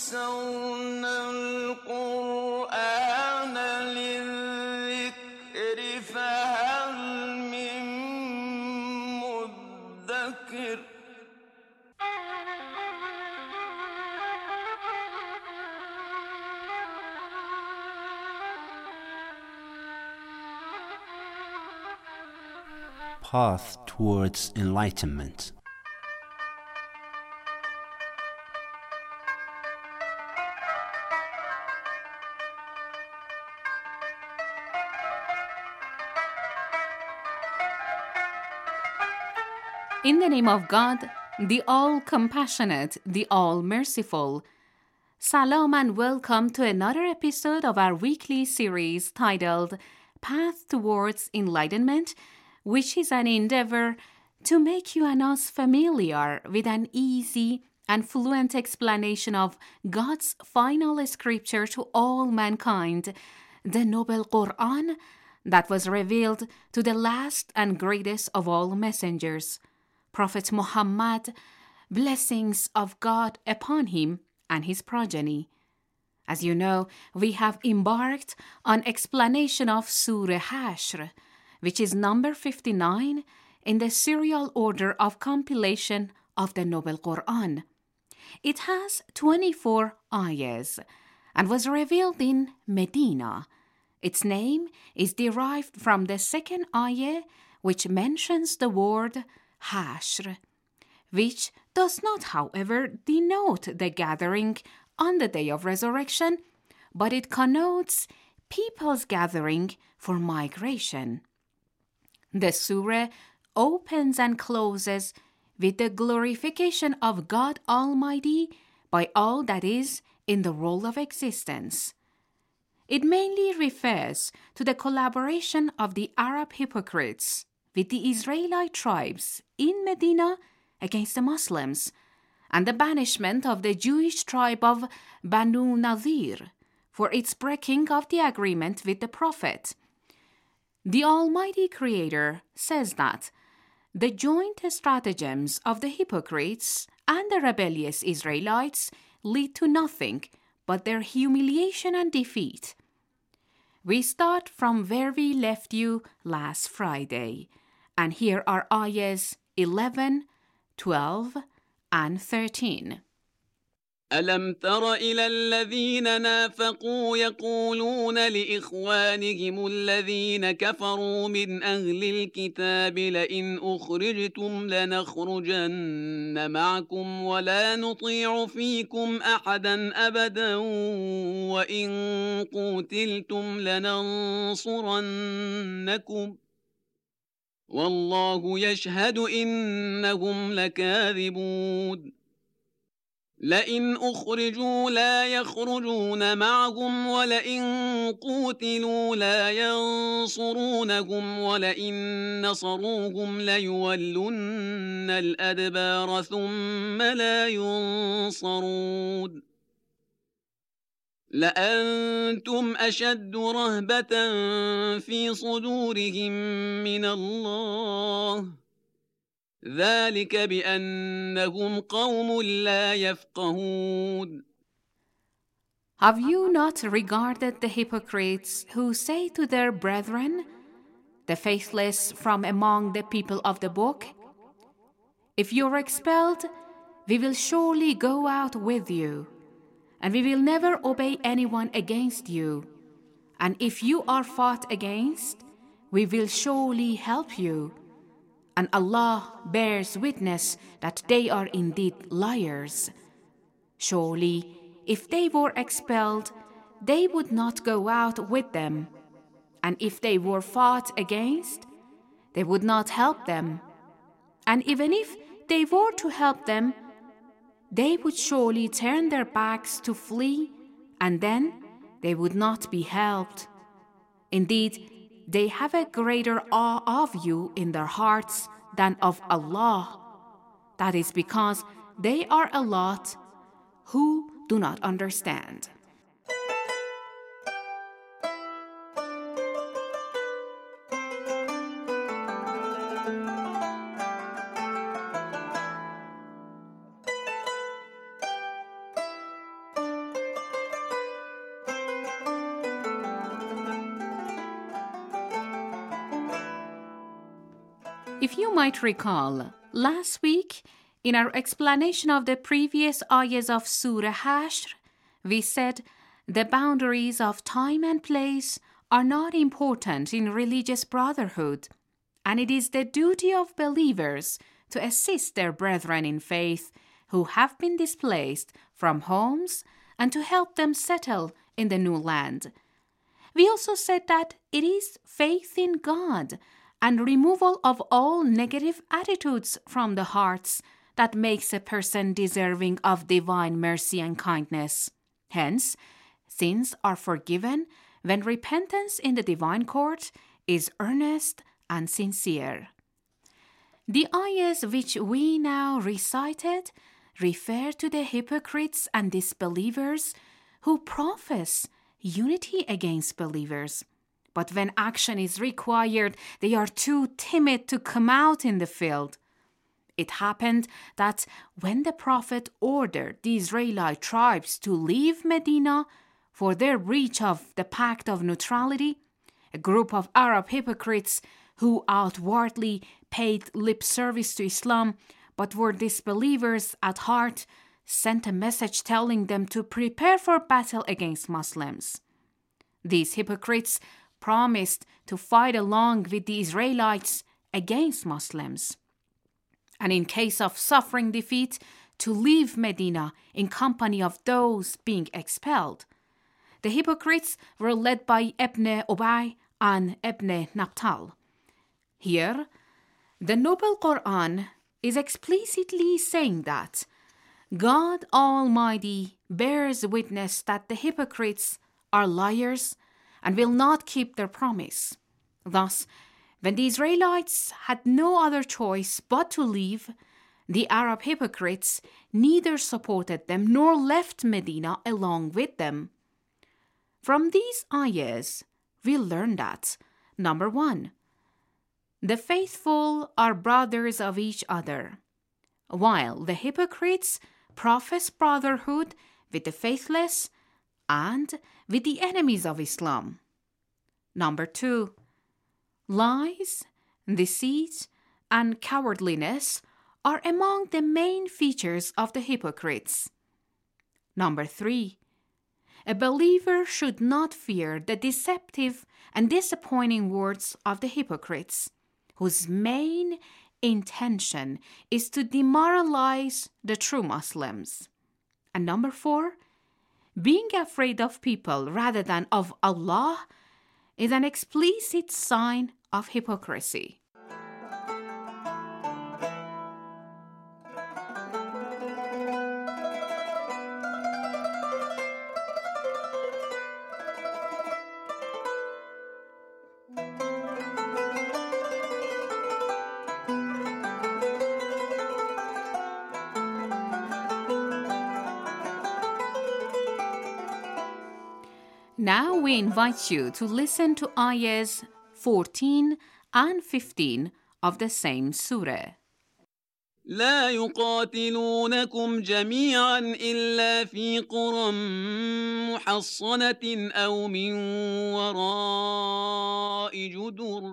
يَسَّرْنَا الْقُرْآنَ لِلذِّكْرِ فَهَلْ مِن مُّدَّكِرٍ Path towards enlightenment. In the name of God, the All-Compassionate, the All-Merciful. Salam and welcome to another episode of our weekly series titled Path Towards Enlightenment, which is an endeavor to make you and us familiar with an easy and fluent explanation of God's final scripture to all mankind, the Noble Quran that was revealed to the last and greatest of all messengers, Prophet Muhammad, blessings of God upon him and his progeny. As you know, we have embarked on explanation of Surah Hashr, which is number 59 in the serial order of compilation of the Noble Quran. It has 24 ayahs and was revealed in Medina. Its name is derived from the second ayah, which mentions the word Hashr, which does not, however, denote the gathering on the day of resurrection, but it connotes people's gathering for migration. The surah opens and closes with the glorification of God Almighty by all that is in the roll of existence. It mainly refers to the collaboration of the Arab hypocrites with the Israelite tribes in Medina against the Muslims, and the banishment of the Jewish tribe of Banu Nadir for its breaking of the agreement with the Prophet. The Almighty Creator says that the joint stratagems of the hypocrites and the rebellious Israelites lead to nothing but their humiliation and defeat. We start from where we left you last Friday, and here are ayahs 11, 12, and 13. أَلَمْ تَرَ إِلَى الَّذِينَ نَافَقُوا يَقُولُونَ لِإِخْوَانِهِمُ الَّذِينَ كَفَرُوا مِنْ أَهْلِ الْكِتَابِ لَئِنْ أُخْرِجْتُمْ لَنَخْرُجَنَّ مَعَكُمْ وَلَا نُطِيعُ فِيكُمْ أَحَدًا أَبَدًا وَإِنْ قُوتِلْتُمْ لَنَنْصُرَنَّكُمْ وَاللَّهُ يَشْهَدُ إِنَّهُمْ لَكَاذِبُونَ لئن أخرجوا لا يخرجون معهم ولئن قوتلوا لا ينصرونهم ولئن نصروهم ليولن الأدبار ثم لا ينصرون لأنتم أشد رهبة في صدورهم من الله ذلك بأنهم قوم لا يفقهون. Have you not regarded the hypocrites who say to their brethren, the faithless from among the people of the book, if you are expelled, we will surely go out with you, and we will never obey anyone against you, and if you are fought against, we will surely help you. And Allah bears witness that they are indeed liars. Surely, if they were expelled, they would not go out with them. And if they were fought against, they would not help them. And even if they were to help them, they would surely turn their backs to flee, and then they would not be helped. Indeed, they have a greater awe of you in their hearts than of Allah. That is because they are a lot who do not understand. If you might recall, last week, in our explanation of the previous ayahs of Surah Hashr, we said the boundaries of time and place are not important in religious brotherhood, and it is the duty of believers to assist their brethren in faith who have been displaced from homes and to help them settle in the new land. We also said that it is faith in God and removal of all negative attitudes from the hearts that makes a person deserving of divine mercy and kindness. Hence, sins are forgiven when repentance in the divine court is earnest and sincere. The ayahs which we now recited refer to the hypocrites and disbelievers who profess unity against believers. But when action is required, they are too timid to come out in the field. It happened that when the Prophet ordered the Israelite tribes to leave Medina for their breach of the Pact of Neutrality, a group of Arab hypocrites who outwardly paid lip service to Islam but were disbelievers at heart sent a message telling them to prepare for battle against Muslims. These hypocrites promised to fight along with the Israelites against Muslims, and in case of suffering defeat, to leave Medina in company of those being expelled. The hypocrites were led by Ibn Ubay and Ibn Nabtal. Here, the Noble Quran is explicitly saying that God Almighty bears witness that the hypocrites are liars and will not keep their promise. Thus, when the Israelites had no other choice but to leave, the Arab hypocrites neither supported them nor left Medina along with them. From these ayahs, we learn that, number 1, the faithful are brothers of each other, while the hypocrites profess brotherhood with the faithless and with the enemies of Islam. Number 2, lies, deceit, and cowardliness are among the main features of the hypocrites. Number 3, a believer should not fear the deceptive and disappointing words of the hypocrites, whose main intention is to demoralize the true Muslims. And number 4, being afraid of people rather than of Allah is an explicit sign of hypocrisy. Now we invite you to listen to ayahs 14 and 15 of the same surah. لا يقاتلونكم جميعا إلا في قرى محصنة أو من وراء جدر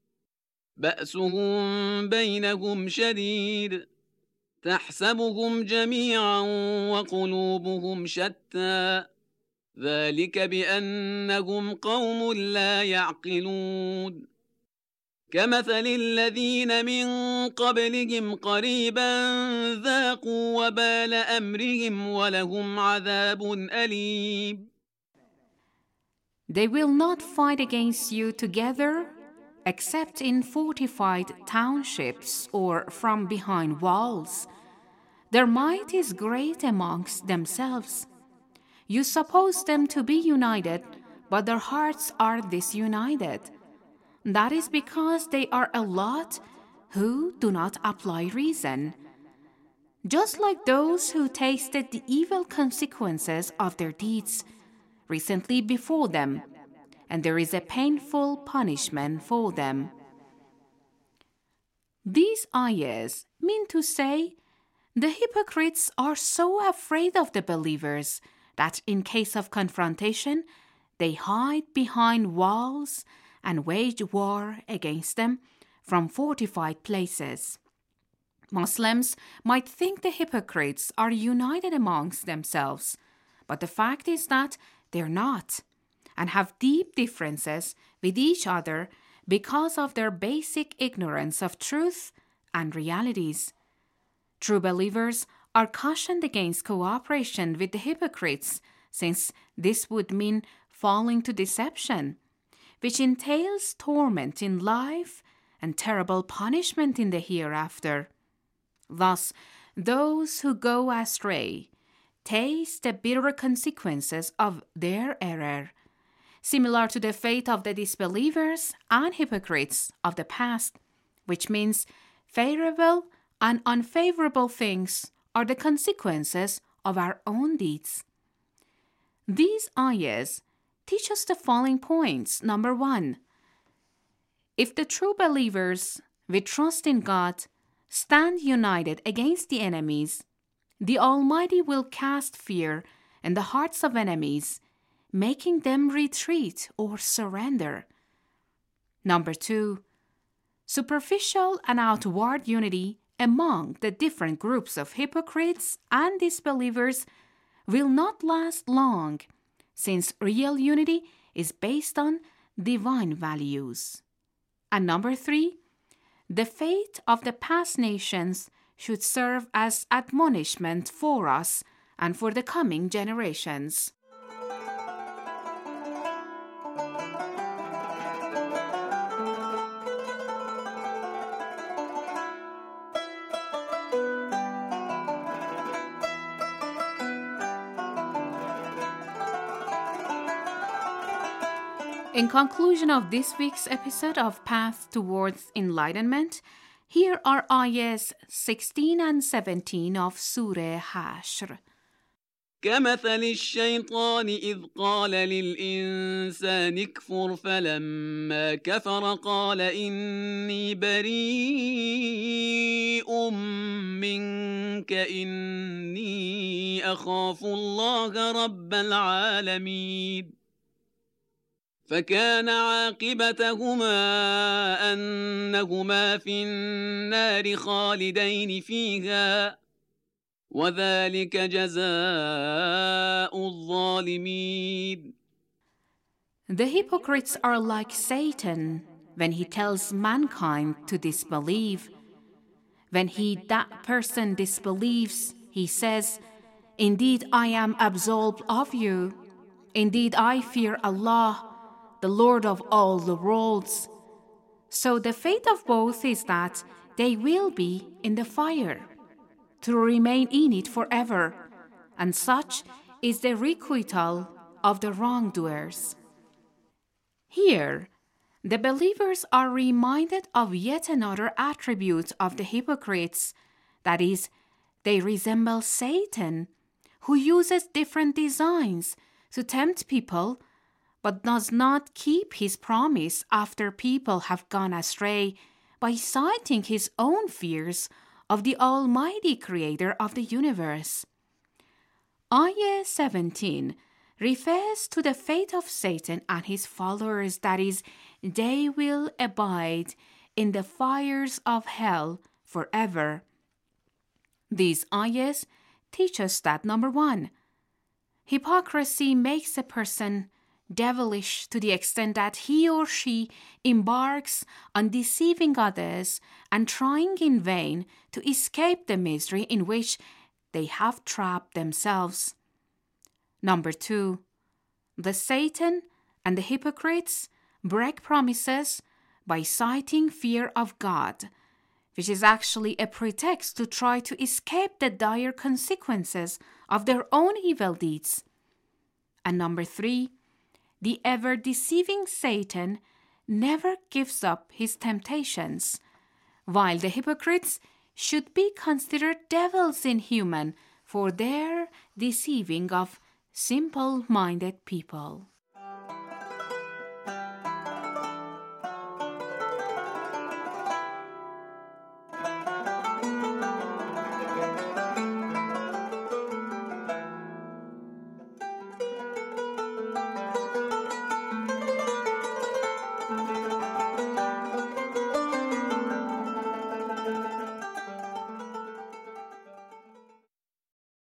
بأسهم بينهم شديد تحسبهم جميعا وقلوبهم شتى ذلك بأنهم قوم لا يعقلون كمثل الذين من قبلهم قريبا ذاقوا وبال أمرهم ولهم عذاب أليم. They will not fight against you together except in fortified townships or from behind walls. Their might is great amongst themselves. You suppose them to be united, but their hearts are disunited. That is because they are a lot who do not apply reason. Just like those who tasted the evil consequences of their deeds recently before them, and there is a painful punishment for them. These ayahs mean to say the hypocrites are so afraid of the believers that in case of confrontation, they hide behind walls and wage war against them from fortified places. Muslims might think the hypocrites are united amongst themselves, but the fact is that they're not, and have deep differences with each other because of their basic ignorance of truth and realities. True believers are cautioned against cooperation with the hypocrites, since this would mean falling to deception, which entails torment in life and terrible punishment in the hereafter. Thus, those who go astray taste the bitter consequences of their error, similar to the fate of the disbelievers and hypocrites of the past, which means favorable and unfavorable things are the consequences of our own deeds. These ayahs teach us the following points. Number 1, if the true believers with trust in God stand united against the enemies, the Almighty will cast fear in the hearts of enemies, making them retreat or surrender. Number 2, superficial and outward unity among the different groups of hypocrites and disbelievers will not last long, since real unity is based on divine values. And number 3, the fate of the past nations should serve as admonishment for us and for the coming generations. In conclusion of this week's episode of Path Towards Enlightenment, here are ayahs 16 and 17 of Surah Hashr. كمثل الشيطان إذ قال للإنسان اكفر فلما كفر قال إني بريء منك إني أخاف الله رب العالمين فكان عاقبتهما أنهما في النار خالدين فيها وذلك جزاء الظالمين. The hypocrites are like Satan when he tells mankind to disbelieve. When that person disbelieves, he says, "Indeed, I am absolved of you. Indeed, I fear Allah, the Lord of all the worlds." So the fate of both is that they will be in the fire, to remain in it forever, and such is the requital of the wrongdoers. Here, the believers are reminded of yet another attribute of the hypocrites, that is, they resemble Satan, who uses different designs to tempt people, but does not keep his promise after people have gone astray by citing his own fears of the Almighty Creator of the universe. Ayah 17 refers to the fate of Satan and his followers, that is, they will abide in the fires of hell forever. These ayahs teach us that, number 1, hypocrisy makes a person devilish to the extent that he or she embarks on deceiving others and trying in vain to escape the misery in which they have trapped themselves. Number 2, the Satan and the hypocrites break promises by citing fear of God, which is actually a pretext to try to escape the dire consequences of their own evil deeds. And number 3, the ever-deceiving Satan never gives up his temptations, while the hypocrites should be considered devils inhuman for their deceiving of simple-minded people.